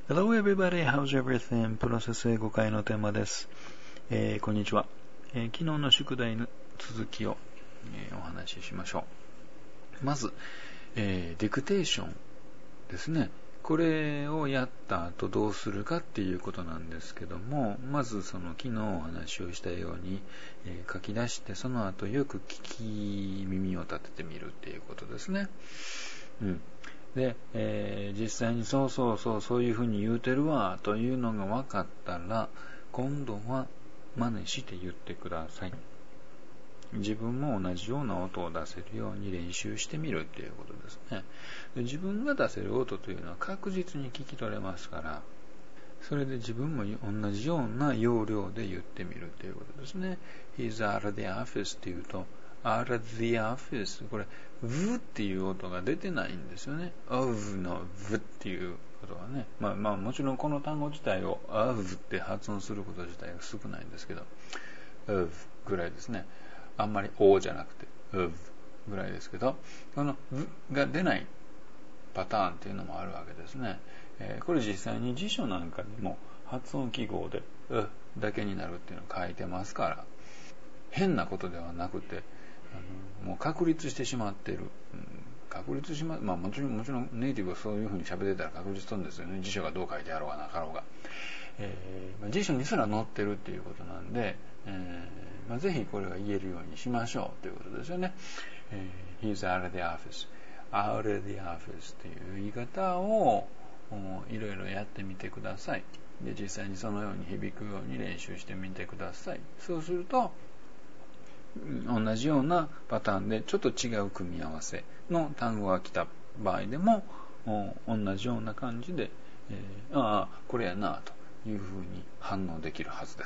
Hello everybody, how's everything? プロセス英語会のテーマです。こんにちは。昨日の宿題の続きを、お話ししましょう。まず、ディクテーションですね。これをやった後どうするかっていうことなんですけども、まずその昨日お話をしたように、書き出してその後よく耳を立ててみるっていうことですね。で、実際にそういうふうに言うてるわというのが分かったら、今度は真似して言ってください。自分も同じような音を出せるように練習してみるっていうことですね。で、自分が出せる音というのは確実に聞き取れますから、それで自分も同じような要領で言ってみるということですね。He's out of the office っていうと、out of the office これ、v っていう音が出てないんですよね。of の v っていうことはね。まあもちろんこの単語自体を of って発音すること自体が少ないんですけど、of ぐらいですね。あんまり o じゃなくて of ぐらいですけど、この v が出ないパターンっていうのもあるわけですね。これ実際に辞書なんかにも発音記号でだけになるっていうのを書いてますから、変なことではなくて、もう確立してしまっている。もちろんネイティブはそういうふうに喋ってたら確立するんですよね。辞書がどう書いてあろうがなかろうが。辞書にすら載ってるっていうことなんで、ぜひこれが言えるようにしましょうということですよね。He's out of the office。out of the office という言い方をいろいろやってみてください。で、実際にそのように響くように練習してみてください。そうすると同じようなパターンでちょっと違う組み合わせの単語が来た場合でも同じような感じで、これやなというふうに反応できるはずです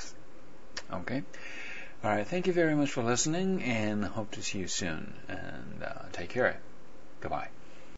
。Okay? Alright, thank you very much for listening and hope to see you soon and take care. Goodbye.